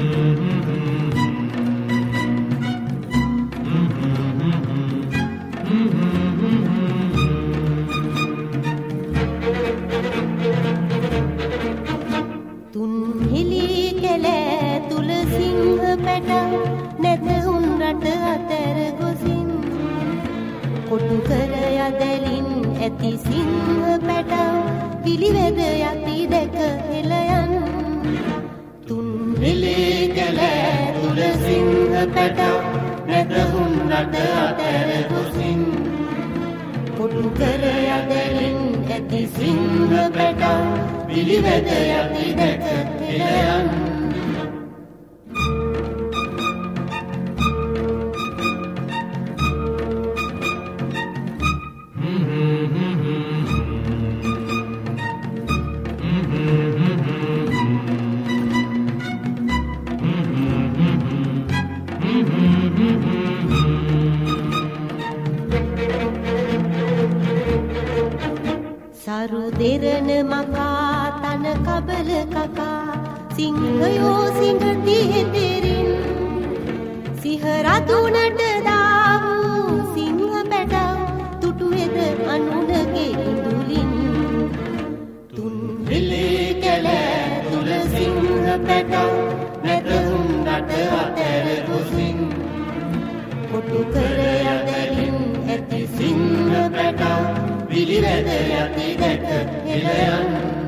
කොටු කර යදලින් ඇති සිංහ පැටව පිළිවෙද යති දැක හෙළයන් තුන් හෙළේ කැලෑ තුල සිංහ පැටව නැතහුන් රට අතර ගොසින් කොටු කර යදලින් ඇති සිංහ පැටව පිළිවෙද යති දැක හෙළයන් සරු දෙරණ මකා තන කබල කකා සිංහයෝ සිංහති හෙතෙරින් සිහරතුනට දාවූ සිංහ පැටව තුටුවෙද අනුනගේ ඉඳුලින් තුන් හෙළේ කැලෑ තුල සිංහ පැටව නැතහුන් රට අතර ගොසින් කොටු කර යදලින් ඇති සිංහ පැටව පිළිවෙද යති දැක හෙළයන්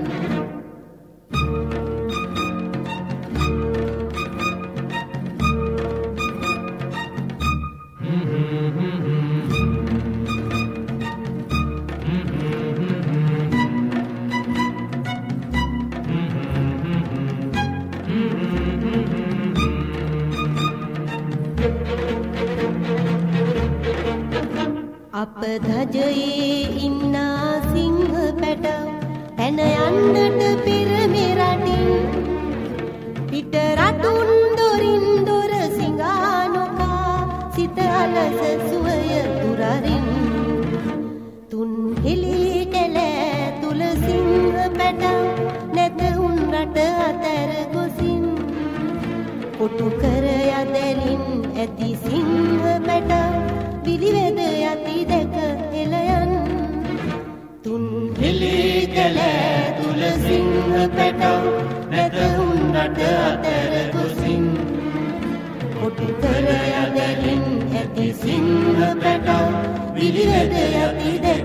අප ධජයේ ඉන්නා සිංහ පැටව පැන යන්නට පෙර මෙරටින් පිට රටුන් දොරින් දොර සිඟා නොකා සිත අලස සුවය තුරරින් තුන් හෙළේ කැලෑ තුල සිංහ පැටව නැතහුන් රට අතර ගොසින් කොටු කර යදලින් ඇති සිංහ පැටව පිළිවෙද යති දැක හෙළයන් තුන් හෙළේ කැලෑ තුල සිංහ පැටව නැතහුන් රට අතර ගොසින් කොටු කර යදලින් ඇති සිංහ පැටව පිළිවෙද යති දැක